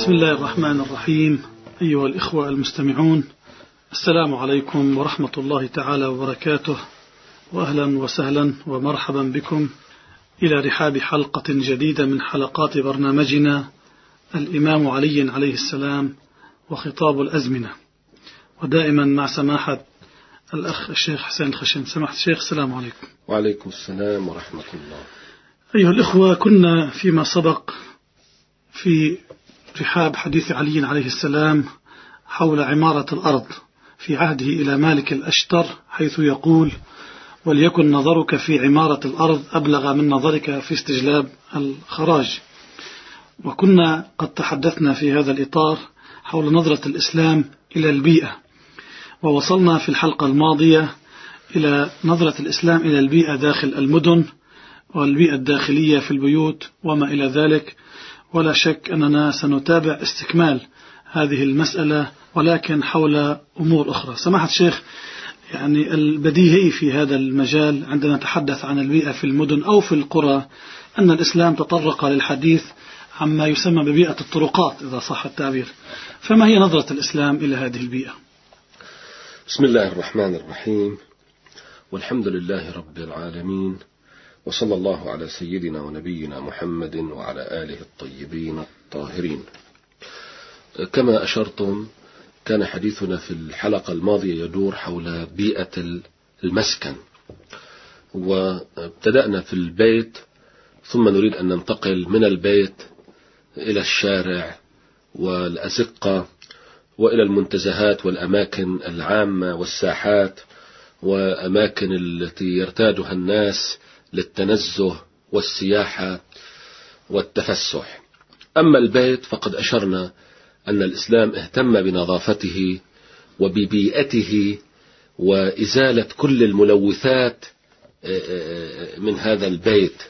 بسم الله الرحمن الرحيم. أيها الإخوة المستمعون، السلام عليكم ورحمة الله تعالى وبركاته، وأهلا وسهلا ومرحبا بكم إلى رحاب حلقة جديدة من حلقات برنامجنا الإمام علي عليه السلام وخطاب الأزمنة، ودائما مع سماحة الأخ الشيخ حسين الخشن. سماحة الشيخ، السلام عليكم. وعليكم السلام ورحمة الله. أيها الإخوة، كنا فيما سبق في رحاب حديث علي عليه السلام حول عمارة الأرض في عهده إلى مالك الأشتر، حيث يقول: وليكن نظرك في عمارة الأرض أبلغ من نظرك في استجلاب الخراج. وكنا قد تحدثنا في هذا الإطار حول نظرة الإسلام إلى البيئة، ووصلنا في الحلقة الماضية إلى نظرة الإسلام إلى البيئة داخل المدن والبيئة الداخلية في البيوت وما إلى ذلك، ولا شك أننا سنتابع استكمال هذه المسألة ولكن حول أمور أخرى. سماحة الشيخ، يعني البديهي في هذا المجال عندما نتحدث عن البيئة في المدن أو في القرى أن الإسلام تطرق للحديث عما يسمى ببيئة الطرقات إذا صح التعبير، فما هي نظرة الإسلام إلى هذه البيئة؟ بسم الله الرحمن الرحيم، والحمد لله رب العالمين، وصلى الله على سيدنا ونبينا محمد وعلى آله الطيبين الطاهرين. كما أشرتم، كان حديثنا في الحلقة الماضية يدور حول بيئة المسكن، وابتدأنا في البيت، ثم نريد أن ننتقل من البيت إلى الشارع والأزقة وإلى المنتزهات والأماكن العامة والساحات وأماكن التي يرتادها الناس للتنزه والسياحة والتفسح. أما البيت فقد أشرنا أن الإسلام اهتم بنظافته وببيئته وإزالة كل الملوثات من هذا البيت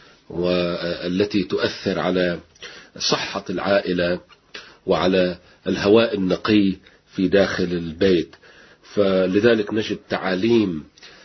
والتي تؤثر على صحة العائلة وعلى الهواء النقي في داخل البيت. فلذلك نجد تعاليم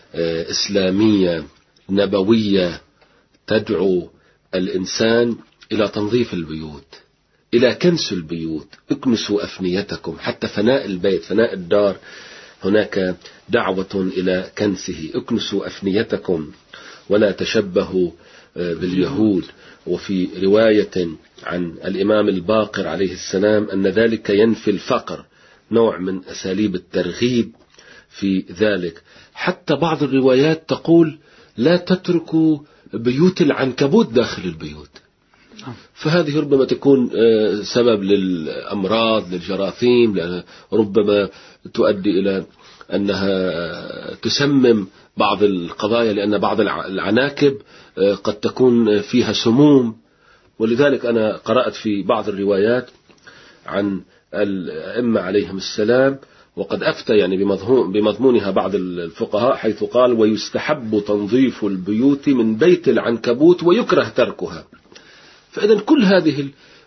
إسلامية نبوية تدعو الإنسان إلى تنظيف البيوت، إلى كنس البيوت. اكنسوا أفنيتكم، حتى فناء البيت، فناء الدار، هناك دعوة إلى كنسه. اكنسوا أفنيتكم ولا تشبهوا باليهود. وفي رواية عن الإمام الباقر عليه السلام أن ذلك ينفي الفقر، نوع من أساليب الترغيب في ذلك. حتى بعض الروايات تقول: لا تتركوا بيوت العنكبوت داخل البيوت. فهذه ربما تكون سبب للأمراض، للجراثيم، لأنها ربما تؤدي إلى أنها تسمم بعض القضايا، لأن بعض العناكب قد تكون فيها سموم. ولذلك أنا قرأت في بعض الروايات عن الأئمة عليهم السلام، وقد أفتى يعني بمضمونها بعض الفقهاء، حيث قال: ويستحب تنظيف البيوت من بيت العنكبوت ويكره تركها. فإذا كل هذه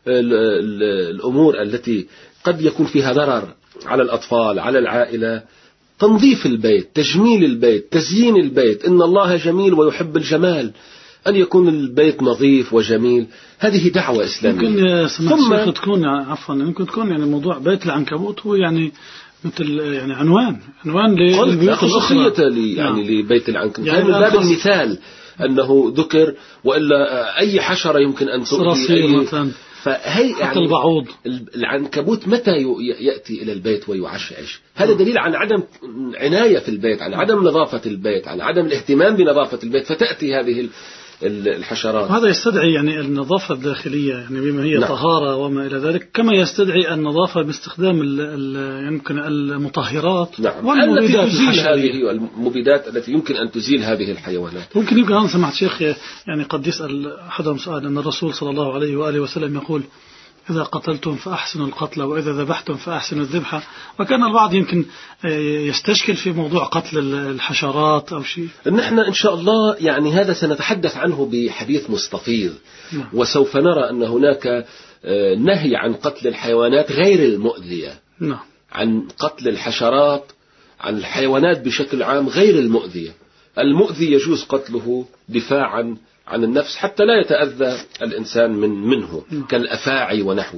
الأمور التي قد يكون فيها ضرر على الأطفال، على العائلة، تنظيف البيت، تجميل البيت، تزيين البيت. إن الله جميل ويحب الجمال، أن يكون البيت نظيف وجميل، هذه دعوة إسلامية. ممكن ثم تكون ممكن تكون يعني موضوع بيت العنكبوت هو يعني مثل يعني عنوان للبيوت الأخرى، يعني لبيت العنكبوت، يعني من باب المثال أنه ذكر، وإلا أي حشرة يمكن أن تؤذي مثلا. فهي يعني البعوض، العنكبوت متى يأتي إلى البيت ويعشعش؟ هذا دليل عن عدم عناية في البيت، عن عدم نظافة البيت، عن عدم الاهتمام بنظافة البيت، فتأتي هذه الحشرات. هذا يستدعي يعني النظافة الداخلية، يعني بما هي طهارة وما إلى ذلك، كما يستدعي النظافة باستخدام يمكن المطهرات والمبيدات هذه المبيدات التي يمكن أن تزيل هذه الحيوانات. يمكن أنا سمعت شيخ يعني قد يسأل أحدهم سؤال، أن الرسول صلى الله عليه وآله وسلم يقول: إذا قتلتم فأحسنوا القتل وإذا ذبحتم فأحسنوا الذبحة. وكان البعض يمكن يستشكل في موضوع قتل الحشرات أو شيء. نحن إن شاء الله يعني هذا سنتحدث عنه بحديث مستفيض، وسوف نرى أن هناك نهي عن قتل الحيوانات غير المؤذية، عن قتل الحشرات، عن الحيوانات بشكل عام غير المؤذية. المؤذي يجوز قتله دفاعا عن النفس حتى لا يتأذى الإنسان منه، كالأفاعي ونحوها.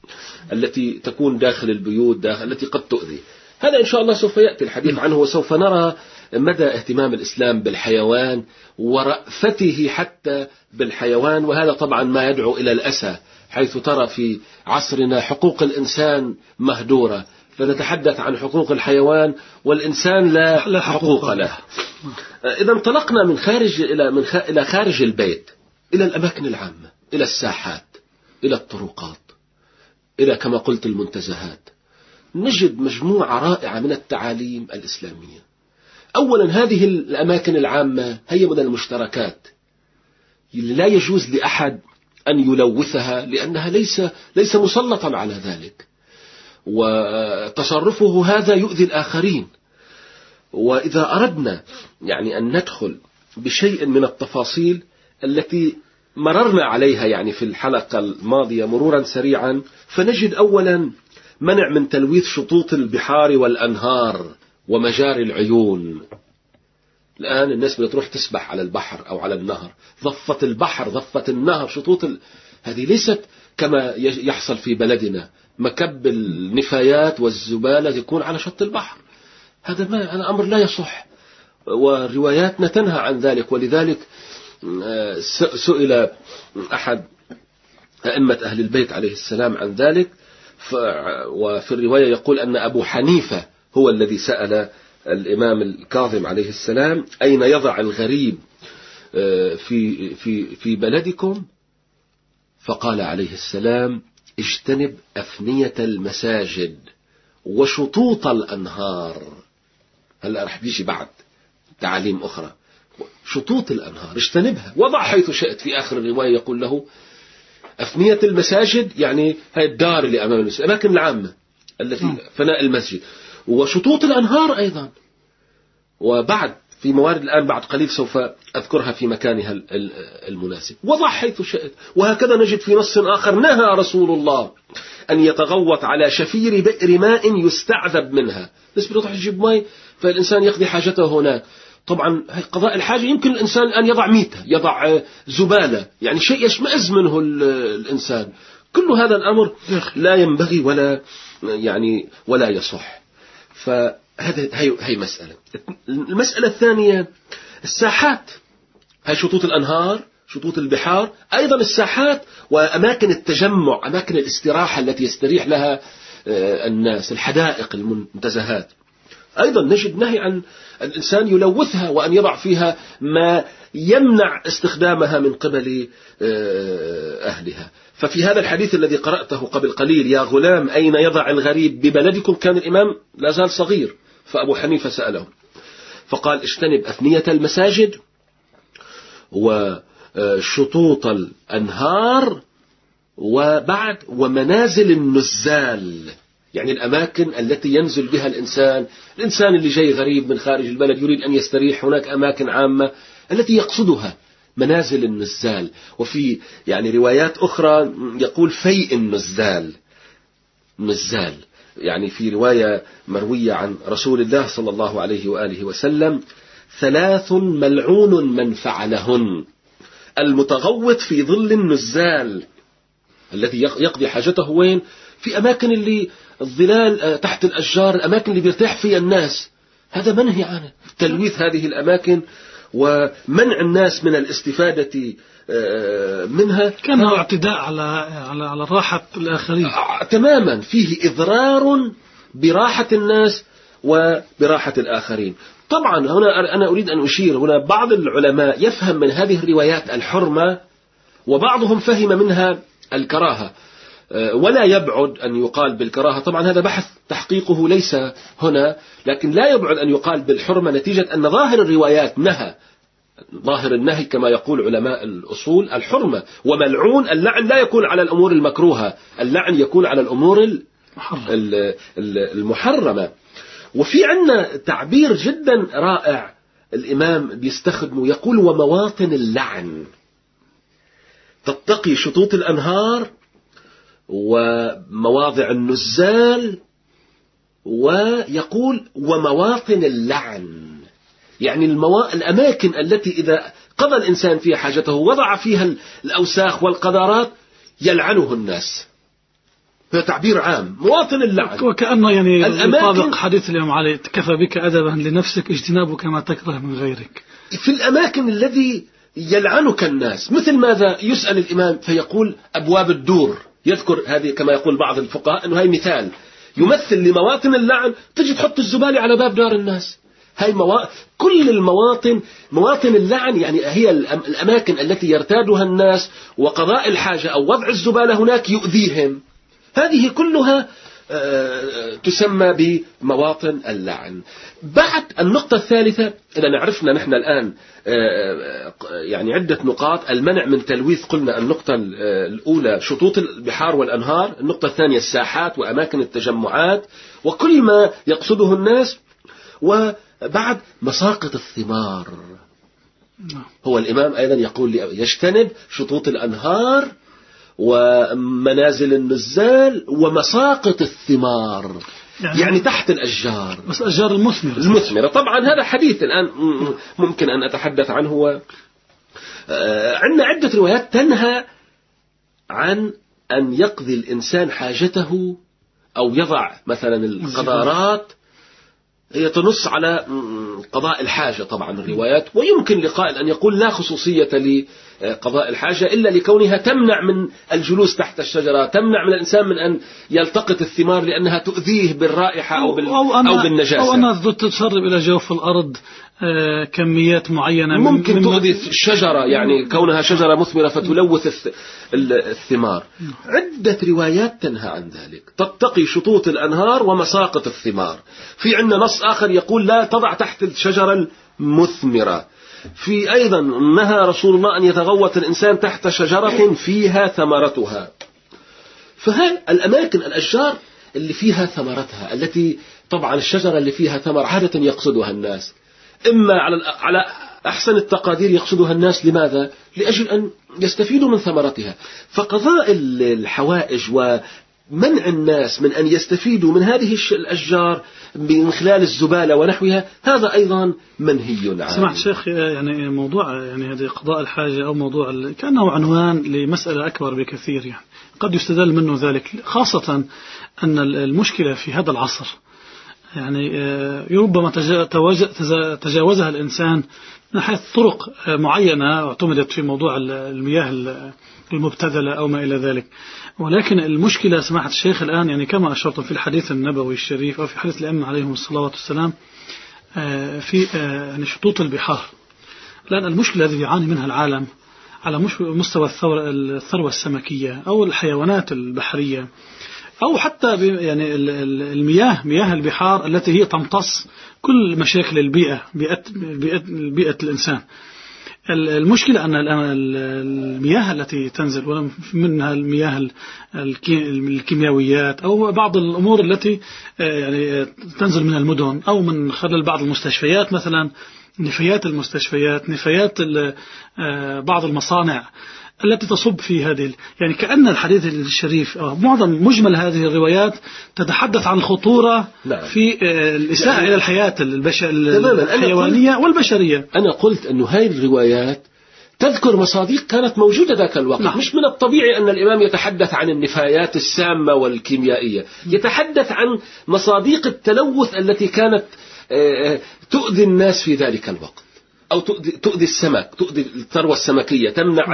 التي تكون داخل البيوت التي قد تؤذي. هذا إن شاء الله سوف يأتي الحديث عنه، وسوف نرى مدى اهتمام الإسلام بالحيوان ورأفته حتى بالحيوان، وهذا طبعا ما يدعو إلى الأسى، حيث ترى في عصرنا حقوق الإنسان مهدورة، فنتحدث عن حقوق الحيوان والإنسان لا حقوق له. إذا انطلقنا من خارج إلى خارج البيت، إلى الأماكن العامة، إلى الساحات، إلى الطرقات، إلى كما قلت المنتزهات، نجد مجموعة رائعة من التعاليم الإسلامية. أولا هذه الأماكن العامة هي من المشتركات، لا يجوز لأحد أن يلوثها لأنها ليس مسلطا على ذلك، وتصرفه هذا يؤذي الآخرين. وإذا أردنا يعني أن ندخل بشيء من التفاصيل التي مررنا عليها في الحلقة الماضية مرورا سريعا، فنجد أولا منع من تلويث شطوط البحار والأنهار ومجاري العيون. الآن الناس بتروح تسبح على البحر أو على النهر، ضفة البحر ضفة النهر شطوط هذه ليست كما يحصل في بلدنا، مكب النفايات والزبالة يكون على شط البحر. هذا أمر لا يصح، ورواياتنا تنهى عن ذلك. ولذلك سئل أحد أئمة أهل البيت عليه السلام عن ذلك، وفي الرواية يقول أن أبو حنيفة هو الذي سأل الإمام الكاظم عليه السلام أين يضع الغريب في بلدكم، فقال عليه السلام اجتنب أفنية المساجد وشطوط الأنهار. هلأ رح بيجي بعد تعاليم أخرى. شطوط الأنهار اجتنبها، وضع حيث شئت. في آخر الرواية يقول له أفنية المساجد يعني هاي الدار اللي أمام المسجد، الأماكن العامة التي فناء المسجد، وشطوط الأنهار أيضا. وبعد في موارد الآن بعد قليل سوف أذكرها في مكانها المناسب. وضع حيث شئت. وهكذا نجد في نص آخر نهى رسول الله أن يتغوط على شفير بئر ماء يستعذب منها. بس بتروح تجيب ماء فالإنسان يقضي حاجته هناك. طبعا قضاء الحاجة يمكن الإنسان أن يضع ميتة، يضع زبالة، يعني شيء يشمئز منه الإنسان. كل هذا الأمر لا ينبغي ولا يصح. هي مسألة. المسألة الثانية الساحات، هاي شطوط الأنهار، شطوط البحار، أيضا الساحات وأماكن التجمع، أماكن الاستراحة التي يستريح لها الناس، الحدائق، المنتزهات، أيضا نجد نهي عن الإنسان يلوثها وأن يضع فيها ما يمنع استخدامها من قبل أهلها. ففي هذا الحديث الذي قرأته قبل قليل، يا غلام أين يضع الغريب ببلدكم، كان الإمام لا زال صغير، فأبو حنيفة سأله فقال اجتنب أفنية المساجد وشطوط الأنهار ومنازل النزال، يعني الأماكن التي ينزل بها الإنسان اللي جاي غريب من خارج البلد يريد أن يستريح، هناك أماكن عامة التي يقصدها منازل النزال. وفي روايات أخرى يقول فيء النزال، يعني في رواية مروية عن رسول الله صلى الله عليه وآله وسلم 3 ملعون من فعلهن: المتغوط في ظل النزال الذي يقضي حاجته وين؟ في أماكن اللي الظلال تحت الأشجار، الأماكن اللي بيرتاح فيها الناس، هذا منهي عنه. تلويث هذه الأماكن ومنع الناس من الاستفادة منها كان اعتداء على راحة الآخرين تماما، فيه إضرار براحة الناس وبراحة الآخرين. طبعا هنا أنا أريد أن أشير، هنا بعض العلماء يفهم من هذه الروايات الحرمة، وبعضهم فهم منها الكراهة، ولا يبعد أن يقال بالكراهة. طبعا هذا بحث تحقيقه ليس هنا، لكن لا يبعد أن يقال بالحرمة، نتيجة أن ظاهر الروايات ظاهر النهي كما يقول علماء الأصول الحرمة. وملعون اللعن لا يكون على الأمور المكروهة، اللعن يكون على الأمور المحرمة. وفي عندنا تعبير جدا رائع الإمام بيستخدمه، يقول ومواطن اللعن، تتقي شطوط الأنهار ومواضع النزال، ويقول ومواطن اللعن، يعني الأماكن التي إذا قضى الإنسان فيها حاجته وضع فيها الأوساخ والقذارات يلعنه الناس. هي تعبير عام، مواطن اللعن. وكأنه يعني يطابق حديث الإمام علي: كفى بك أدبا لنفسك اجتنابك ما تكره من غيرك. في الأماكن الذي يلعنك الناس، مثل ماذا يسأل الإمام فيقول أبواب الدور، يذكر هذه كما يقول بعض الفقهاء أنه هاي مثال يمثل لمواطن اللعن. تجي تحط الزبالة على باب دار الناس. هاي كل المواطن مواطن اللعن، يعني هي الأماكن التي يرتادها الناس، وقضاء الحاجة أو وضع الزبالة هناك يؤذيهم. هذه كلها تسمى بمواطن اللعن. بعد النقطة الثالثة، إذا عرفنا نحن الآن يعني عدة نقاط: المنع من تلويث، قلنا النقطة الأولى شطوط البحار والأنهار، النقطة الثانية الساحات وأماكن التجمعات وكل ما يقصده الناس، وبعد مساقط الثمار. هو الإمام أيضا يقول يجتنب شطوط الأنهار ومنازل النزال ومساقط الثمار، يعني تحت الأشجار، بس الأشجار المثمرة. طبعا هذا حديث الآن ممكن أن أتحدث عنه. عندنا عدة روايات تنهى عن أن يقضي الإنسان حاجته أو يضع مثلا القذارات، هي تنص على قضاء الحاجة طبعا الروايات. ويمكن لقائل أن يقول لا خصوصية لقضاء الحاجة إلا لكونها تمنع من الجلوس تحت الشجرة، تمنع من الإنسان من أن يلتقط الثمار لأنها تؤذيه بالرائحة أو بالنجاسة، أو أنها تسرب إلى جوف الأرض كميات معينة، ممكن تؤذي الشجرة، يعني كونها شجرة مثمرة فتلوث الثمار. عدة روايات تنهى عن ذلك، تتقي شطوط الأنهار ومساقط الثمار. في عندنا نص آخر يقول لا تضع تحت الشجرة المثمرة. في أيضا نهى رسول الله أن يتغوط الإنسان تحت شجرة فيها ثمرتها. فهي الأماكن الأشجار اللي فيها ثمرتها، التي طبعا الشجرة اللي فيها ثمر عادة يقصدها الناس، إما على أحسن التقادير يقصدها الناس. لماذا؟ لأجل أن يستفيدوا من ثمرتها. فقضاء الحوائج ومنع الناس من أن يستفيدوا من هذه الأشجار من خلال الزبالة ونحوها، هذا أيضا منهي عنه. سمعت شيخ، يعني موضوع يعني هذه قضاء الحاجة أو موضوع كأنه عنوان لمسألة أكبر بكثير، يعني قد يستدل منه ذلك، خاصة أن المشكلة في هذا العصر يعني ربما تجاوزها الإنسان من حيث طرق معينة اعتمدت في موضوع المياه المبتذلة أو ما إلى ذلك. ولكن المشكلة سماحة الشيخ الآن، يعني كما أشرت في الحديث النبوي الشريف أو في حديث الأئمة عليهم الصلاة والسلام في يعني شطوط البحار. لأن المشكلة التي يعاني منها العالم على مستوى الثروة السمكية أو الحيوانات البحرية، أو حتى يعني مياه البحار التي هي تمتص كل مشاكل البيئة، بيئة الإنسان. المشكلة أن المياه التي تنزل منها المياه الكيميائيات أو بعض الأمور التي يعني تنزل من المدن أو من خلال بعض المستشفيات، مثلا نفايات المستشفيات، نفايات بعض المصانع التي تصب في هذه، يعني كأن الحديث الشريف معظم مجمل هذه الروايات تتحدث عن الخطورة في الإساءة إلى الحياة الحيوانية والبشرية. أنا قلت أنه هذه الروايات تذكر مصادق كانت موجودة ذاك الوقت. مش من الطبيعي أن الإمام يتحدث عن النفايات السامة والكيميائية، يتحدث عن مصادق التلوث التي كانت تؤذي الناس في ذلك الوقت، أو تؤذي السمك، تؤذي الثروة السمكية،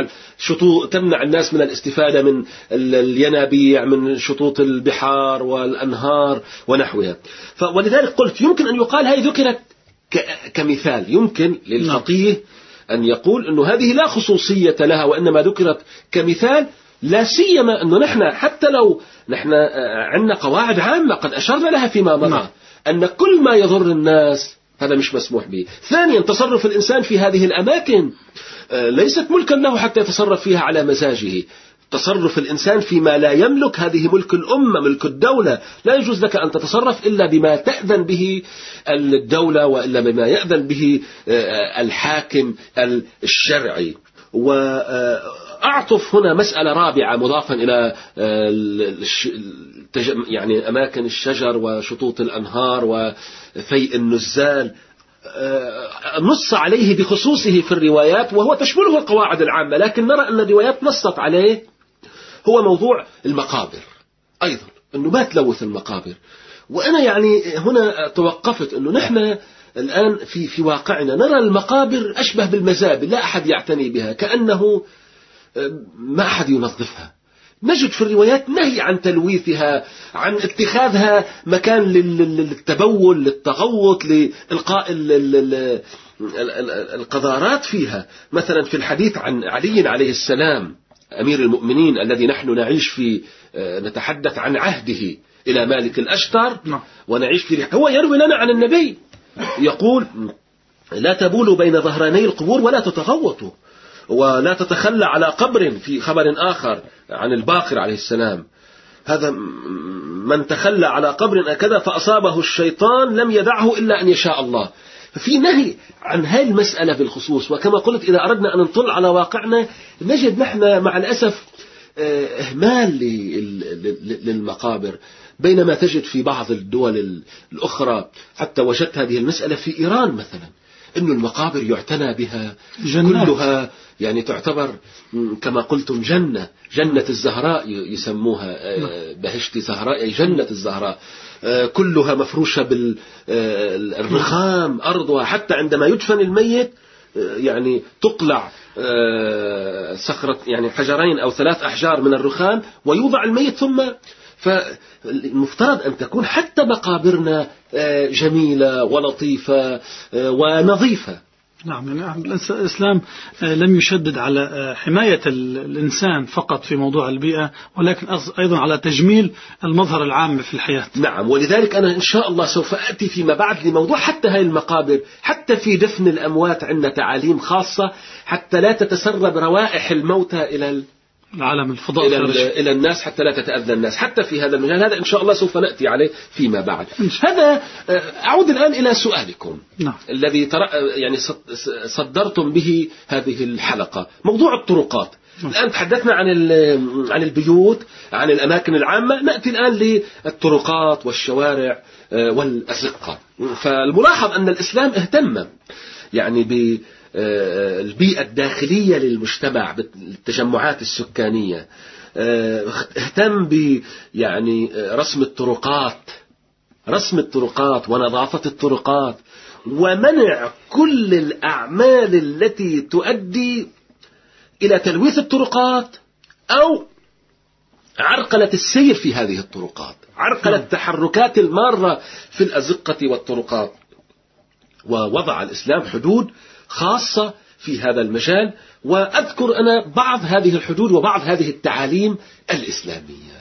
تمنع الناس من الاستفادة من الينابيع، من شطوط البحار والأنهار ونحوها. ولذلك قلت يمكن أن يقال هذه ذكرت كمثال، يمكن للفقيه أن يقول أنه هذه لا خصوصية لها وإنما ذكرت كمثال، لا سيما أنه نحن حتى لو نحن عندنا قواعد عامة قد أشرنا لها فيما مضى أن كل ما يضر الناس هذا مش مسموح به. ثانيا تصرف الإنسان في هذه الأماكن ليست ملكا له حتى يتصرف فيها على مزاجه. تصرف الإنسان فيما لا يملك هذه ملك الأمة، ملك الدولة، لا يجوز لك أن تتصرف إلا بما تأذن به الدولة وإلا بما يأذن به الحاكم الشرعي. وأعطف هنا مسألة رابعة مضافا إلى يعني أماكن الشجر وشطوط الأنهار وفيء النزال، نص عليه بخصوصه في الروايات وهو تشمله القواعد العامة، لكن نرى أن الروايات نصت عليه، هو موضوع المقابر. أيضا أنه ما تلوث المقابر. وأنا يعني هنا توقفت أنه نحن الآن في واقعنا نرى المقابر أشبه بالمزابل، لا أحد يعتني بها، كأنه ما أحد ينظفها. نجد في الروايات نهي عن تلويثها، عن اتخاذها مكان للتبول، للتغوط، لإلقاء القذارات فيها. مثلا في الحديث عن علي عليه السلام أمير المؤمنين الذي نحن نعيش في نتحدث عن عهده إلى مالك الأشتر ونعيش في هو يروي لنا عن النبي يقول: لا تبولوا بين ظهراني القبور ولا تتغوطوا ولا تتخلى على قبر. في خبر آخر عن الباقر عليه السلام: هذا من تخلى على قبر كذا فأصابه الشيطان لم يدعه إلا أن يشاء الله. في نهي عن هذه المسألة بالخصوص. وكما قلت إذا أردنا أن نطل على واقعنا نجد نحن مع الأسف إهمال للمقابر، بينما تجد في بعض الدول الأخرى. حتى وجدت هذه المسألة في إيران مثلا، أن المقابر يعتنى بها كلها، يعني تعتبر كما قلتم جنة الزهراء يسموها، بهشت زهراء أي جنة الزهراء، كلها مفروشة بالرخام أرضها. حتى عندما يدفن الميت يعني تقلع صخرة، يعني حجرين أو 3 أحجار من الرخام ويوضع الميت. ثم فالمفترض أن تكون حتى مقابرنا جميلة ولطيفة ونظيفة. نعم، يعني الإسلام لم يشدد على حماية الإنسان فقط في موضوع البيئة، ولكن أيضا على تجميل المظهر العام في الحياة. نعم، ولذلك أنا إن شاء الله سوف أتي فيما بعد لموضوع حتى هاي المقابر. حتى في دفن الأموات عندنا تعاليم خاصة حتى لا تتسرب روائح الموتى إلى العالم الفضاء إلى الناس، حتى لا تتأذى الناس حتى في هذا المجال. هذا إن شاء الله سوف نأتي عليه فيما بعد. هذا أعود الآن إلى سؤالكم الذي يعني صدرتم به هذه الحلقة، موضوع الطرقات. الآن تحدثنا عن البيوت، عن الأماكن العامة، نأتي الآن للطرقات والشوارع والأزقة. فالملاحظ أن الإسلام اهتم يعني بالبيئة الداخلية للمجتمع، بالتجمعات السكانية، اهتم ب يعني رسم الطرقات ونظافة الطرقات، ومنع كل الأعمال التي تؤدي إلى تلويث الطرقات أو عرقلة السير في هذه الطرقات، عرقلة تحركات المارة في الأزقة والطرقات. ووضع الإسلام حدود خاصة في هذا المجال، وأذكر أنا بعض هذه الحدود وبعض هذه التعاليم الإسلامية.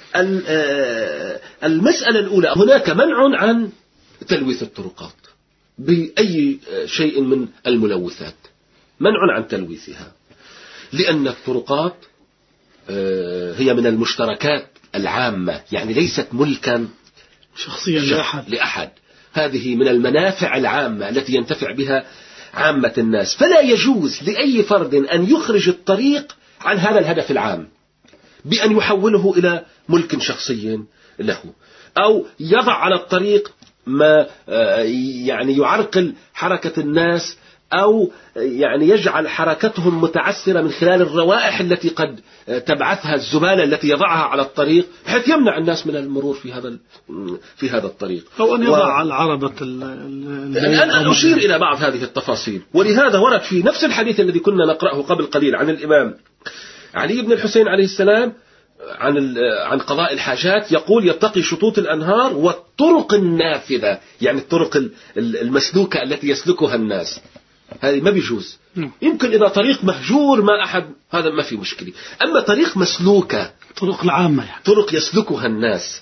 المسألة الأولى: هناك منع عن تلويث الطرقات بأي شيء من الملوثات، منع عن تلويثها، لأن الطرقات هي من المشتركات العامة، يعني ليست ملكا شخصيا لأحد. هذه من المنافع العامة التي ينتفع بها عامة الناس، فلا يجوز لأي فرد أن يخرج الطريق عن هذا الهدف العام بأن يحوله إلى ملك شخصي له، أو يضع على الطريق ما يعني يعرقل حركة الناس، أو يعني يجعل حركتهم متعسرة من خلال الروائح التي قد تبعثها الزبالة التي يضعها على الطريق، بحيث يمنع الناس من المرور في هذا الطريق، أو أن يضع العربة. الآن أشير إلى بعض هذه التفاصيل. ولهذا ورد في نفس الحديث الذي كنا نقرأه قبل قليل عن الإمام علي بن الحسين عليه السلام عن قضاء الحاجات، يقول: يتقي شطوط الأنهار والطرق النافذة، يعني الطرق المسلوكة التي يسلكها الناس، هذه ما بيجوز. يمكن إذا طريق مهجور ما أحد، هذا ما في مشكلة، أما طريق مسلوكة، طرق العامة يعني طرق يسلكها الناس،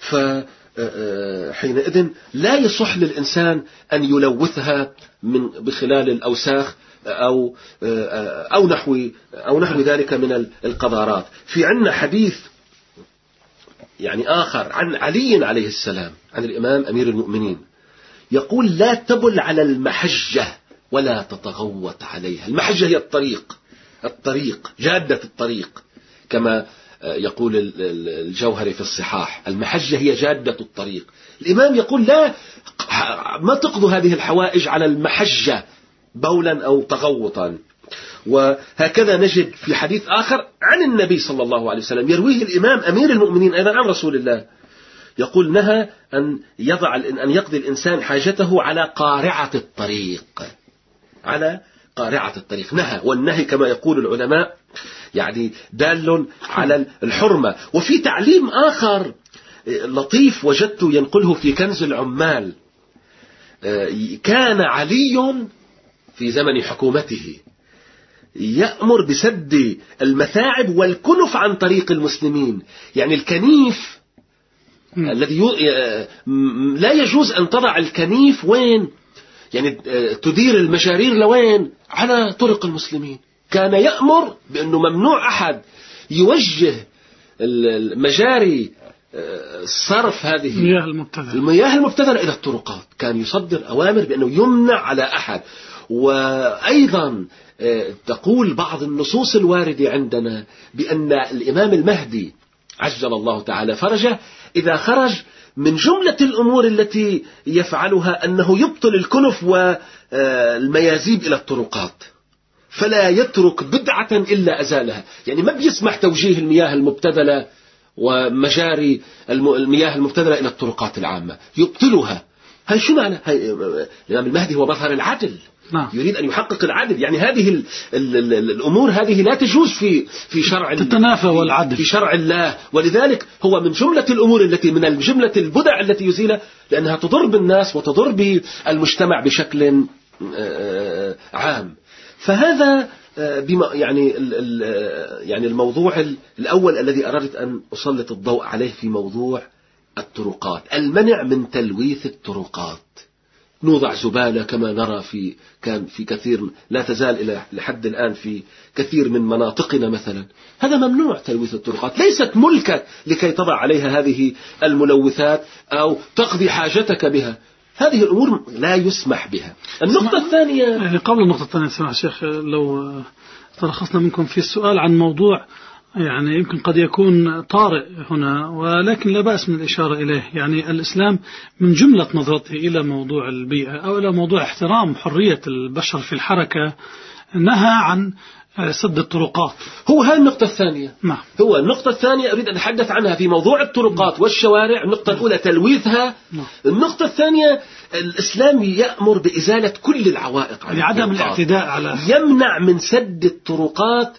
فحينئذ لا يصح للإنسان أن يلوثها بخلال الأوساخ أو نحو ذلك من القذارات. في عنا حديث يعني آخر عن علي عليه السلام عن الإمام أمير المؤمنين، يقول: لا تبل على المحجة ولا تتغوط عليها. المحجة هي الطريق، جادة الطريق، كما يقول الجوهري في الصحاح: المحجة هي جادة الطريق. الإمام يقول: ما تقضوا هذه الحوائج على المحجة بولا أو تغوطا، وهكذا نجد في حديث آخر عن النبي صلى الله عليه وسلم يرويه الإمام أمير المؤمنين أيضا عن رسول الله، يقول: نهى أن يقضي الإنسان حاجته على قارعة الطريق. على قارعة الطريق نهى، والنهي كما يقول العلماء يعني دال على الحرمة. وفي تعليم آخر لطيف وجدت ينقله في كنز العمال: كان علي في زمن حكومته يأمر بسد المثاعب والكنف عن طريق المسلمين. يعني الكنيف الذي لا يجوز أن تضع الكنيف وين؟ يعني تدير المجارير لوين؟ على طرق المسلمين. كان يأمر بأنه ممنوع أحد يوجه المجاري صرف هذه المياه المبتذلة إلى الطرقات. كان يصدر أوامر بأنه يمنع على أحد. وأيضا تقول بعض النصوص الواردة عندنا بأن الإمام المهدي عجل الله تعالى فرجه إذا خرج من جملة الأمور التي يفعلها أنه يبطل الكنف والميازيب إلى الطرقات، فلا يترك بدعة إلا أزالها. يعني ما بيسمح توجيه المياه المبتذلة ومجاري المياه المبتذلة إلى الطرقات العامة، يبطلها. هاي شو معنى؟ الإمام المهدي هو مظهر العدل، يريد أن يحقق العدل. يعني هذه الأمور هذه لا تجوز في شرع، تتنافى والعدل في شرع الله. ولذلك هو من جملة الأمور التي من جملة البدع التي يزيلها، لأنها تضر بالناس وتضر بالمجتمع بشكل عام. فهذا يعني الموضوع الأول الذي أردت أن أسلط الضوء عليه في موضوع الطرقات، المنع من تلويث الطرقات. نوضع زبالة كما نرى كان في كثير، لا تزال إلى لحد الآن في كثير من مناطقنا مثلا. هذا ممنوع تلويث الطرقات، ليست ملكك لكي تضع عليها هذه الملوثات أو تقضي حاجتك بها. هذه الأمور لا يسمح بها. النقطة الثانية، يعني قبل النقطة الثانية سمع شيخ، لو ترخصنا منكم في السؤال عن موضوع يعني يمكن قد يكون طارئ هنا، ولكن لا بأس من الإشارة إليه. يعني الإسلام من جملة نظرته إلى موضوع البيئة أو إلى موضوع احترام حرية البشر في الحركة نهى عن سد الطرقات. هو هذه النقطة الثانية. نعم. هو النقطة الثانية أريد أن أتحدث عنها في موضوع الطرقات والشوارع. النقطة الأولى تلويثها. النقطة الثانية الإسلام يأمر بإزالة كل العوائق، عدم الاعتداء على، يمنع من سد الطرقات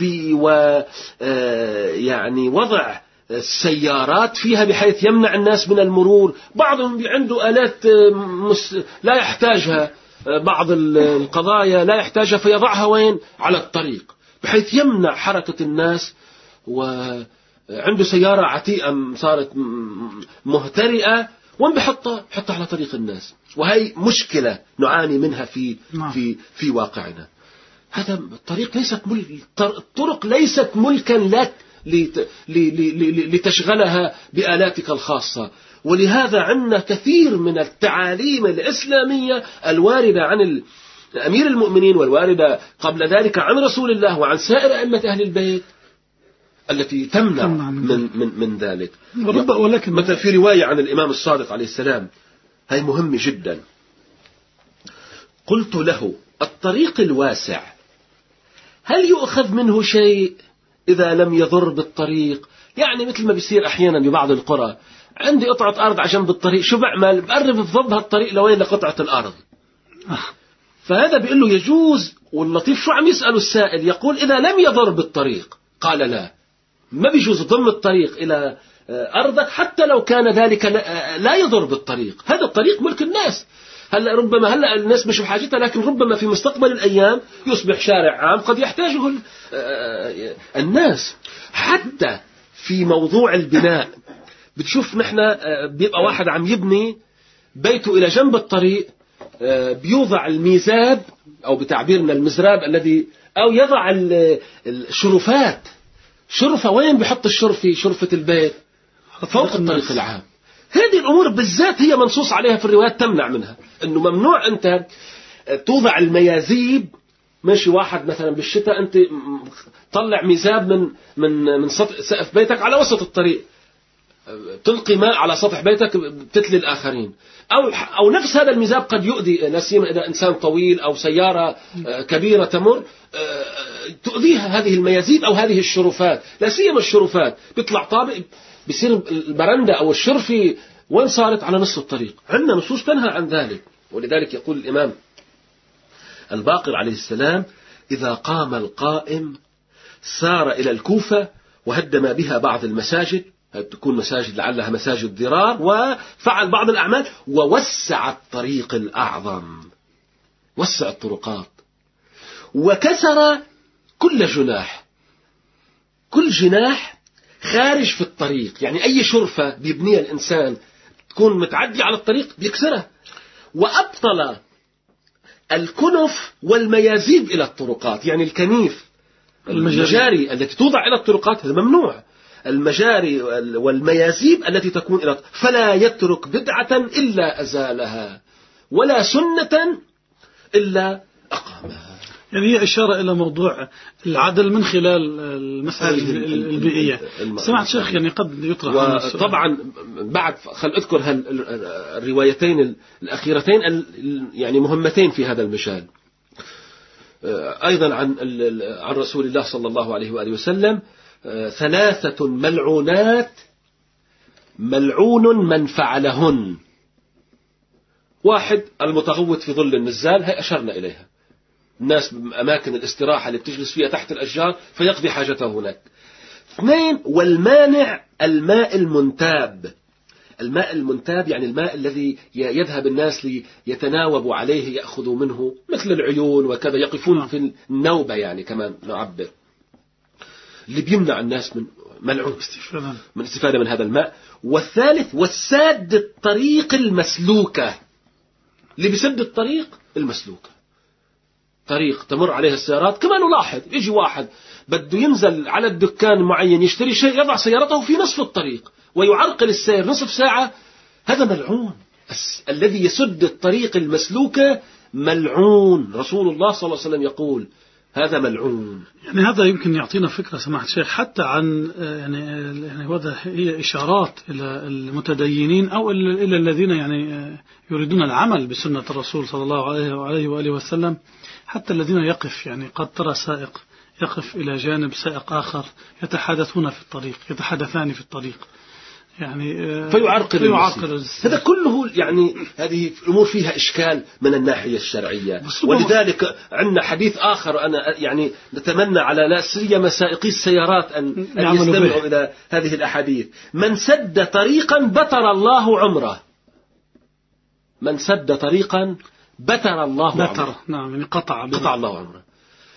يعني وضع السيارات فيها بحيث يمنع الناس من المرور. بعضهم عنده آلات لا يحتاجها، بعض القضايا لا يحتاجها فيضعها وين؟ على الطريق بحيث يمنع حركة الناس. وعنده سيارة عتيقة صارت مهترئة وين بحطها على طريق الناس. وهي مشكلة نعاني منها في واقعنا. هذا الطريق الطرق ليست ملكا لك لتشغلها بآلاتك الخاصة. ولهذا عندنا كثير من التعاليم الإسلامية الواردة عن أمير المؤمنين والواردة قبل ذلك عن رسول الله وعن سائر أئمة أهل البيت التي تمنع من ذلك. ولكن مثلا في رواية عن الإمام الصادق عليه السلام، هي مهمة جدا: قلت له: الطريق الواسع هل يؤخذ منه شيء إذا لم يضر بالطريق؟ يعني مثل ما بيصير أحيانا ببعض القرى، عندي قطعة أرض على جنب الطريق، شو بعمل؟ بقرب بضب هالطريق لوين؟ لقطعة الأرض. فهذا بيقول له يجوز. واللطيف شو عم يسأله السائل؟ يقول: إذا لم يضر بالطريق. قال: لا، ما بيجوز ضم الطريق إلى أرضك حتى لو كان ذلك لا يضر بالطريق. هذا الطريق ملك الناس. ربما الناس مش بحاجتها، لكن ربما في مستقبل الأيام يصبح شارع عام قد يحتاجه الناس. حتى في موضوع البناء بتشوف نحن بيبقى واحد عم يبني بيته إلى جنب الطريق، بيوضع الميزاب أو بتعبيرنا المزراب الذي، أو يضع الشرفات. شرفة وين بيحط شرفة البيت؟ فوق الطريق العام. هذه الأمور بالذات هي منصوص عليها في الروايات تمنع منها. أنه ممنوع أنت توضع الميازيب. ماشي واحد مثلا بالشتاء أنت طلع ميزاب من سقف بيتك على وسط الطريق، تلقي ماء على سطح بيتك بتتلي الآخرين، أو نفس هذا المذاب قد يؤذي، لا سيما إذا إنسان طويل أو سيارة كبيرة تمر تؤذيها هذه الميازيب أو هذه الشرفات، لا سيما الشرفات بيطلع طابق بيصير البرندة أو الشرفة وين صارت على نصف الطريق. عندنا نصوص تنهى عن ذلك، ولذلك يقول الإمام الباقر عليه السلام: إذا قام القائم سار إلى الكوفة وهدم بها بعض المساجد، تكون مساجد لعلها مساجد ضرار، وفعل بعض الأعمال، ووسع الطريق الأعظم، وسع الطرقات، وكسر كل جناح، كل جناح خارج في الطريق، يعني أي شرفة بيبنيها الإنسان تكون متعدي على الطريق بيكسرها، وأبطل الكنف والميازيب إلى الطرقات، يعني الكنيف المجاري التي توضع إلى الطرقات هذا ممنوع، المجاري والميازيب التي تكون إلى، فلا يترك بدعة إلا أزالها ولا سنة إلا أقامها. يعني هي إشارة إلى موضوع العدل من خلال المسائل البيئية. سمعت شيخ يعني قد يطرح طبعا بعد خل أذكر الروايتين الأخيرتين يعني مهمتين في هذا المجال أيضا عن رسول الله صلى الله عليه وآله وسلم: 3 ملعونات ملعون من فعلهن. 1 المتغوط في ظل النزال، هي أشرنا إليها، الناس أماكن الاستراحة اللي بتجلس فيها تحت الأشجار فيقضي حاجته هناك. 2 والمانع الماء المنتاب. الماء المنتاب يعني الماء الذي يذهب الناس ليتناوبوا عليه يأخذوا منه، مثل العيون وكذا، يقفون في النوبة يعني كمان نعبر، اللي بيمنع الناس من ملعون من الاستفادة من هذا الماء. والثالث والساد الطريق المسلوكة، اللي بيسد الطريق المسلوكة، طريق تمر عليها السيارات. كمان نلاحظ يجي واحد بده ينزل على الدكان معين يشتري شيء، يضع سيارته في نصف الطريق ويعرقل السير نصف ساعة، هذا ملعون. الذي يسد الطريق المسلوكة ملعون، رسول الله صلى الله عليه وسلم يقول هذا ملعون. يعني هذا يمكن يعطينا فكرة سماحة الشيخ حتى عن يعني هذا هي إشارات إلى المتدينين أو إلى الذين يعني يريدون العمل بسنة الرسول صلى الله عليه وآله وسلم، حتى الذين يقف يعني قد ترى سائق يقف إلى جانب سائق آخر يتحدثان في الطريق يعني فيعرقل هذا كله. يعني هذه الأمور فيها إشكال من الناحية الشرعية، ولذلك عندنا حديث آخر أنا يعني نتمنى على لا سيما سائقي السيارات أن يستمعوا إلى هذه الأحاديث: من سد طريقا بتر الله عمره. من سد طريقا بتر الله عمره. نعم، يعني قطع الله عمره.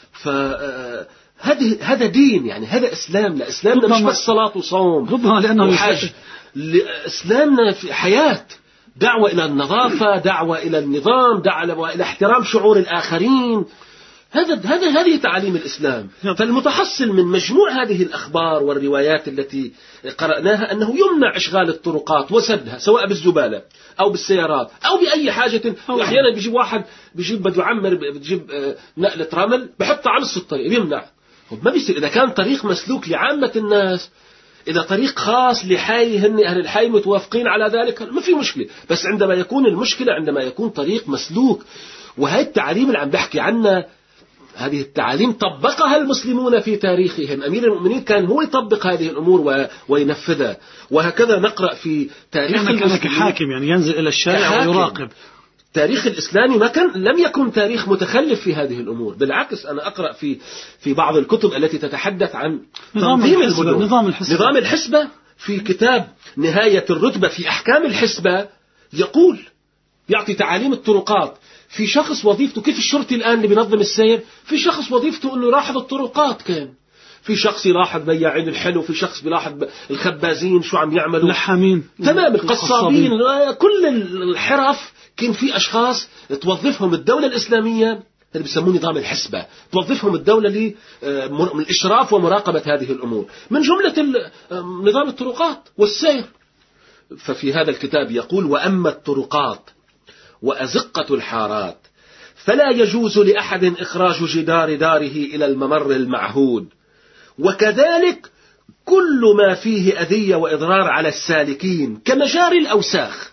هذا دين، يعني هذا إسلام. لا، إسلامنا مش بس صلاة وصوم، ربما لأنه حج. إسلامنا في حياة، دعوة إلى النظافة، دعوة إلى النظام، دعوة إلى احترام شعور الآخرين. هذه تعاليم الإسلام. فالمتحصل من مجموع هذه الأخبار والروايات التي قرأناها أنه يمنع إشغال الطرقات وسدها، سواء بالزبالة أو بالسيارات أو بأي حاجة. أحيانا بيجيب واحد بده يعمر، بيجيب نقلة رمل بحطها على نص الطريق، بيمنع. ما بيصير إذا كان طريق مسلوك لعامة الناس، إذا طريق خاص لحي هن أهل الحي متوافقين على ذلك ما في مشكلة. بس عندما يكون المشكلة عندما يكون طريق مسلوك. وهي التعاليم اللي عم بحكي عنها، هذه التعاليم طبقها المسلمون في تاريخهم. أمير المؤمنين كان هو يطبق هذه الأمور وينفذها. وهكذا نقرأ في تاريخ المسلمين كحاكم، يعني ينزل إلى الشارع ويراقب. التاريخ الإسلامي لم يكن تاريخ متخلف في هذه الأمور. بالعكس، أنا أقرأ في بعض الكتب التي تتحدث عن تنظيم المدن، نظام الحسبة. في كتاب نهاية الرتبة في أحكام الحسبة يقول، يعطي تعاليم الطرقات. في شخص وظيفته كيف الشرطي الآن اللي بينظم السير، في شخص وظيفته أنه يلاحظ الطرقات، كان في شخص يلاحظ بياعين الحلو، في شخص بيلاحظ الخبازين شو عم يعملوا، لحامين، تمام، القصابين، كل الحرف. كان في أشخاص توظفهم الدولة الإسلامية، اللي بيسموه نظام الحسبة، توظفهم الدولة للإشراف ومراقبة هذه الأمور، من جملة نظام الطرقات والسير. ففي هذا الكتاب يقول: وأما الطرقات وأزقة الحارات فلا يجوز لأحد إخراج جدار داره إلى الممر المعهود، وكذلك كل ما فيه أذية وإضرار على السالكين كمجاري الأوساخ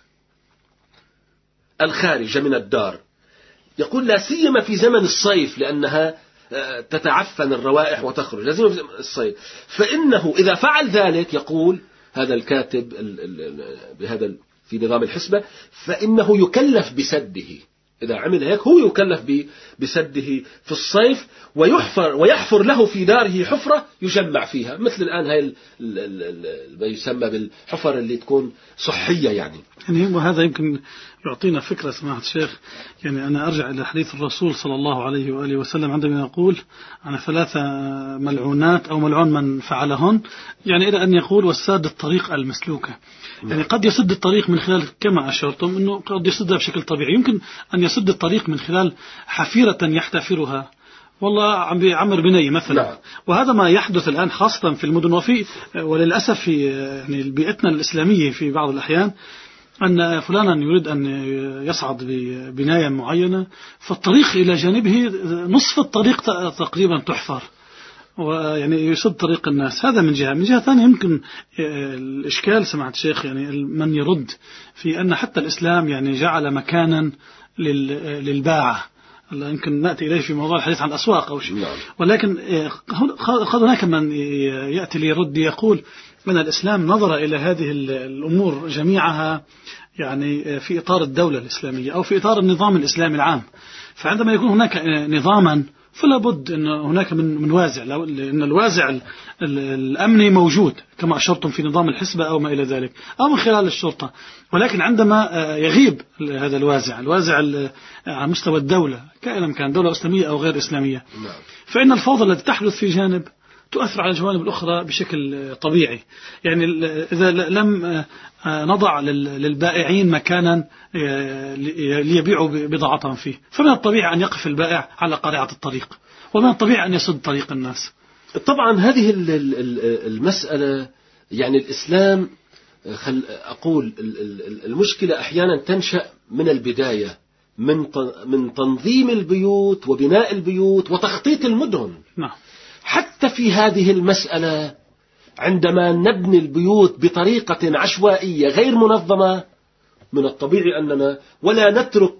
الخارجة من الدار. يقول لا سيما في زمن الصيف لأنها تتعفن الروائح وتخرج، لازم في الصيف، فإنه إذا فعل ذلك، يقول هذا الكاتب بهذا في نظام الحسبة، فإنه يكلف بسده. إذا عمل هيك هو يكلف بسده في الصيف، ويحفر له في داره حفرة يجمع فيها، مثل الآن هاي ما يسمى بالحفر اللي تكون صحية يعني. وهذا يمكن يعطينا فكرة سماحة الشيخ. يعني أنا أرجع إلى حديث الرسول صلى الله عليه وآله وسلم عندما يقول عن 3 ملعونات أو ملعون من فعلهن، يعني إلى أن يقول والساد الطريق المسلوكة. يعني قد يسد الطريق من خلال كما أشرتم أنه قد يسدها بشكل طبيعي، يمكن أن يسد الطريق من خلال حفيرة يحتفرها، والله عم بيعمر بنية مثلا. لا. وهذا ما يحدث الآن خاصة في المدن، وللأسف في يعني بيئتنا الإسلامية في بعض الأحيان أن فلانا يريد أن يصعد ببناية معينة، فالطريق إلى جانبه نصف الطريق تقريبا تحفر، ويعني يسد طريق الناس. هذا من جهة. من جهة ثانية يمكن الإشكال سمعت الشيخ يعني من يرد في أن حتى الإسلام يعني جعل مكانا للباعة. يمكن نأتي إليه في موضوع الحديث عن الأسواق أو شيء. ولكن قد هناك من يأتي ليرد يقول أن الإسلام نظر إلى هذه الأمور جميعها يعني في إطار الدولة الإسلامية أو في إطار النظام الإسلامي العام. فعندما يكون هناك نظاما فلا بد أن هناك من وازع، لأن الوازع الأمني موجود كما أشرتم في نظام الحسبة أو ما إلى ذلك أو من خلال الشرطة. ولكن عندما يغيب هذا الوازع على مستوى الدولة كائنا كان دولة إسلامية أو غير إسلامية، فإن الفوضى التي تحدث في جانب تؤثر على الجوانب الأخرى بشكل طبيعي. يعني إذا لم نضع للبائعين مكانا ليبيعوا بضاعتهم فيه، فمن الطبيعي أن يقف البائع على قارعة الطريق، ومن الطبيعي أن يسد طريق الناس. طبعا هذه المسألة يعني الإسلام أقول المشكلة أحيانا تنشأ من البداية من تنظيم البيوت وبناء البيوت وتخطيط المدن. نعم. حتى في هذه المسألة عندما نبني البيوت بطريقة عشوائية غير منظمة، من الطبيعي أننا ولا نترك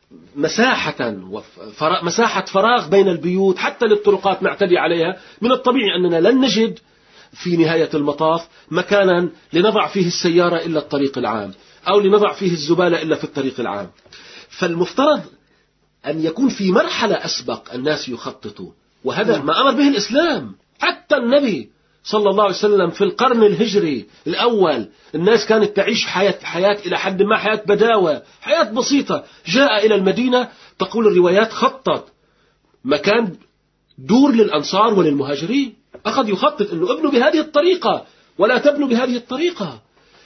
مساحة فراغ بين البيوت حتى للطرقات نعتدي عليها، من الطبيعي أننا لن نجد في نهاية المطاف مكانا لنضع فيه السيارة إلا الطريق العام، أو لنضع فيه الزبالة إلا في الطريق العام. فالمفترض أن يكون في مرحلة أسبق الناس يخططوا، وهذا ما أمر به الإسلام. حتى النبي صلى الله عليه وسلم في القرن الهجري الأول الناس كانت تعيش حياة إلى حد ما حياة بداوة، حياة بسيطة. جاء إلى المدينة تقول الروايات خطط مكان دور للأنصار وللمهاجرين، أخذ يخطط أنه ابنوا بهذه الطريقة ولا تبنوا بهذه الطريقة.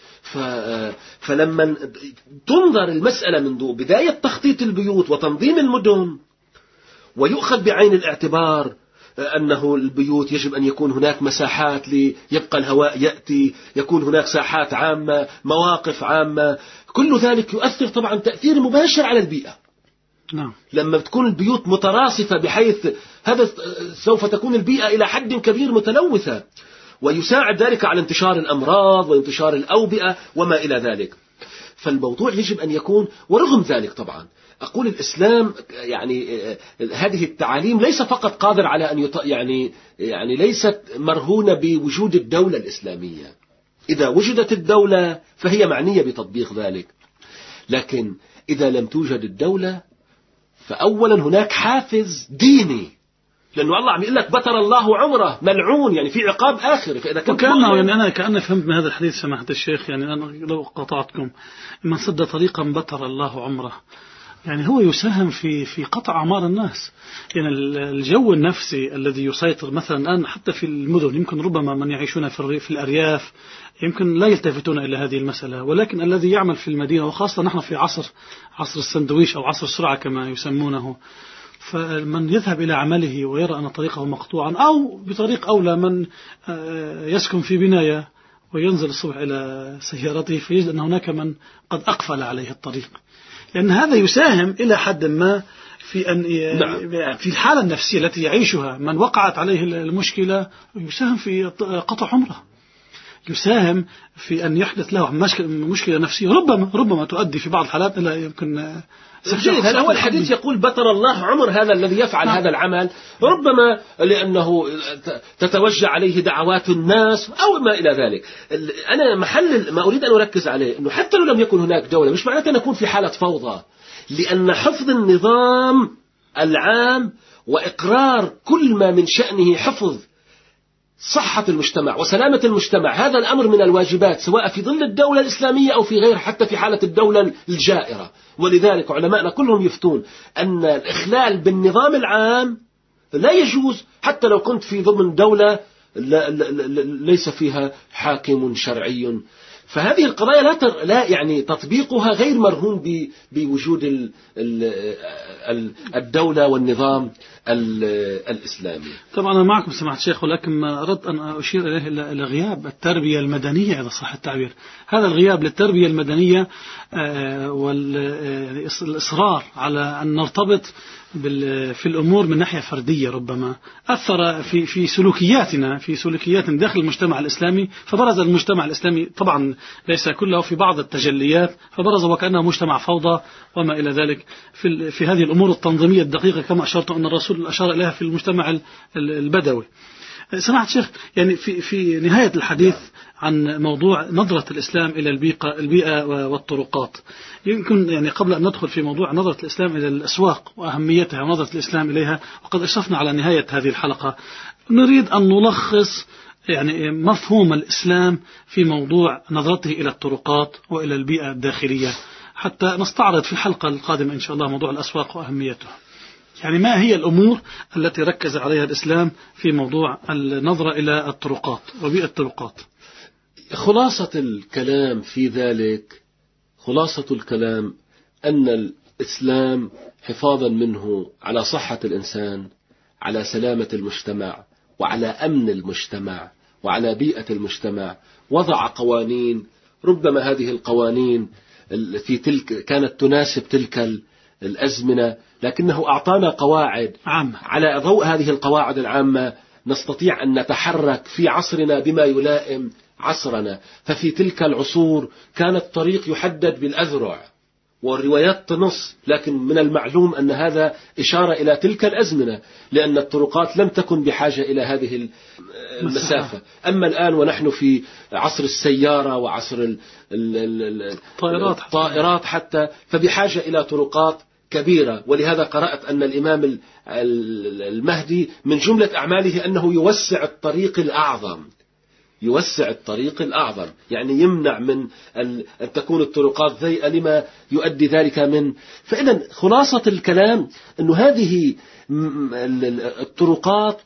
فلما تنظر المسألة منذ بداية تخطيط البيوت وتنظيم المدن، ويؤخذ بعين الاعتبار أنه البيوت يجب أن يكون هناك مساحات ليبقى الهواء يأتي، يكون هناك ساحات عامة، مواقف عامة، كل ذلك يؤثر طبعا تأثير مباشر على البيئة. نعم. لما تكون البيوت متراصفة بحيث هذا سوف تكون البيئة إلى حد كبير متلوثة، ويساعد ذلك على انتشار الأمراض وانتشار الأوبئة وما إلى ذلك. فالموضوع يجب أن يكون، ورغم ذلك طبعا أقول الإسلام يعني هذه التعاليم ليس فقط قادر على أن يعني ليست مرهونة بوجود الدولة الإسلامية. إذا وجدت الدولة فهي معنية بتطبيق ذلك، لكن إذا لم توجد الدولة فأولا هناك حافز ديني، لأنه الله عم يقول لك بتر الله عمره ملعون، يعني في عقاب آخر. فإذا وكأنه يعني أنا فهمت من هذا الحديث سماحة الشيخ، يعني أنا لو قطعتكم، من سد طريقا بتر الله عمره، يعني هو يساهم في قطع أعمار الناس. يعني الجو النفسي الذي يسيطر مثلا الآن حتى في المدن، يمكن ربما من يعيشون في الأرياف يمكن لا يلتفتون إلى هذه المسألة، ولكن الذي يعمل في المدينة، وخاصة نحن في عصر السندويش أو عصر السرعة كما يسمونه، فمن يذهب إلى عمله ويرى أن طريقه مقطوعا، أو بطريق أولى من يسكن في بناية وينزل الصبح إلى سيارته فيجد أن هناك من قد أقفل عليه الطريق، لأن هذا يساهم إلى حد ما في الحالة النفسية التي يعيشها من وقعت عليه المشكلة، يساهم في قطع عمره. يساهم في أن يحدث له مشكلة نفسية ربما تؤدي في بعض الحالات إلى يمكن هذا هو الحديث يقول بطر الله عمر هذا الذي يفعل هذا العمل، ربما لأنه تتوجه عليه دعوات الناس أو ما إلى ذلك. أنا ما أريد أن أركز عليه أنه حتى لو لم يكن هناك دولة مش معناته نكون في حالة فوضى، لأن حفظ النظام العام وإقرار كل ما من شأنه حفظ صحة المجتمع وسلامة المجتمع هذا الأمر من الواجبات، سواء في ظل الدولة الإسلامية أو في غيرها، حتى في حالة الدولة الجائرة. ولذلك علماءنا كلهم يفتون أن الإخلال بالنظام العام لا يجوز حتى لو كنت في ضمن دولة ليس فيها حاكم شرعي. فهذه القضايا لا يعني تطبيقها غير مرهون بوجود الدولة والنظام الإسلامي. طبعا أنا معكم سماحة الشيخ، ولكن ما أردت أن أشير إليه إلى غياب التربية المدنية إذا صح التعبير. هذا الغياب للتربية المدنية والإصرار على أن نرتبط في الأمور من ناحية فردية ربما أثر في سلوكيات داخل المجتمع الإسلامي. فبرز المجتمع الإسلامي طبعا ليس كله في بعض التجليات، فبرز وكأنه مجتمع فوضى وما إلى ذلك في هذه الأمور التنظيمية الدقيقة كما أشرت أن الرسول أشار إليها في المجتمع البدوي. سماحة الشيخ، يعني في نهاية الحديث عن موضوع نظرة الإسلام إلى البيئة والطرقات، يمكن يعني قبل أن ندخل في موضوع نظرة الإسلام إلى الأسواق وأهميتها ونظرة الإسلام إليها، وقد أشرفنا على نهاية هذه الحلقة، نريد أن نلخص يعني مفهوم الإسلام في موضوع نظرته إلى الطرقات وإلى البيئة الداخلية، حتى نستعرض في الحلقة القادمة إن شاء الله موضوع الأسواق وأهميته. يعني ما هي الأمور التي ركز عليها الإسلام في موضوع النظرة إلى الطرقات وبيئة الطرقات؟ خلاصة الكلام في ذلك، خلاصة الكلام أن الإسلام حفاظا منه على صحة الإنسان، على سلامة المجتمع، وعلى أمن المجتمع، وعلى بيئة المجتمع، وضع قوانين. ربما هذه القوانين في تلك كانت تناسب تلك الأزمنة، لكنه أعطانا قواعد عامة. على ضوء هذه القواعد العامة نستطيع أن نتحرك في عصرنا بما يلائم عصرنا. ففي تلك العصور كان الطريق يحدد بالأذرع والروايات تنص، لكن من المعلوم أن هذا إشارة إلى تلك الأزمنة، لأن الطرقات لم تكن بحاجة إلى هذه المسافة. أما الآن ونحن في عصر السيارة وعصر الطائرات حتى، فبحاجة إلى طرقات كبيرة. ولهذا قرأت أن الإمام المهدي من جملة أعماله أنه يوسع الطريق الأعظم، يعني يمنع من أن تكون الطرقات ضيقة لما يؤدي ذلك من. فإذا خلاصة الكلام أن هذه الطرقات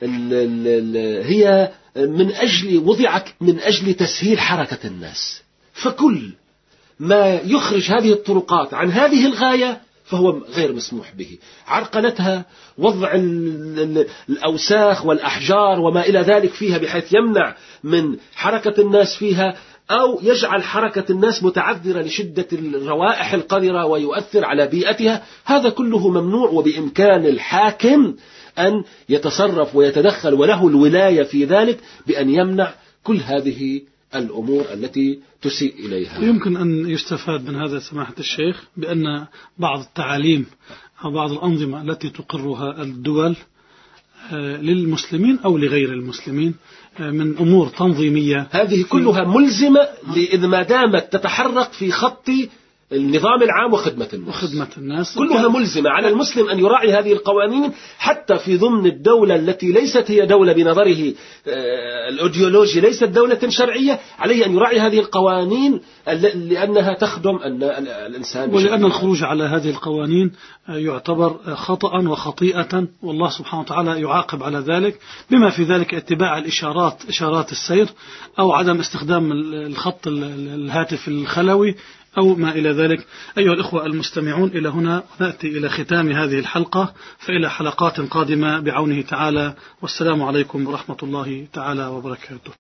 هي وضعت من أجل تسهيل حركة الناس، فكل ما يخرج هذه الطرقات عن هذه الغاية فهو غير مسموح به. عرقلتها، وضع الأوساخ والأحجار وما إلى ذلك فيها بحيث يمنع من حركة الناس فيها، أو يجعل حركة الناس متعذرة لشدة الروائح القذرة ويؤثر على بيئتها، هذا كله ممنوع. وبإمكان الحاكم أن يتصرف ويتدخل وله الولاية في ذلك بأن يمنع كل هذه الأمور التي تسيء إليها. يمكن أن يستفاد من هذا سماحة الشيخ بأن بعض التعاليم أو بعض الأنظمة التي تقرها الدول للمسلمين أو لغير المسلمين من أمور تنظيمية، هذه كلها ملزمة إذا ما دامت تتحرك في خط النظام العام وخدمة الناس كلها ملزمة على المسلم أن يراعي هذه القوانين، حتى في ضمن الدولة التي ليست هي دولة بنظره الأيديولوجي، ليست دولة شرعية، عليه أن يراعي هذه القوانين لأنها تخدم الإنسان، ولأن الخروج على هذه القوانين يعتبر خطأ وخطيئة، والله سبحانه وتعالى يعاقب على ذلك، بما في ذلك اتباع إشارات السير، أو عدم استخدام الخط الهاتف الخلوي أو ما إلى ذلك. أيها الإخوة المستمعون، إلى هنا نأتي إلى ختام هذه الحلقة، فإلى حلقات قادمة بعونه تعالى، والسلام عليكم ورحمة الله تعالى وبركاته.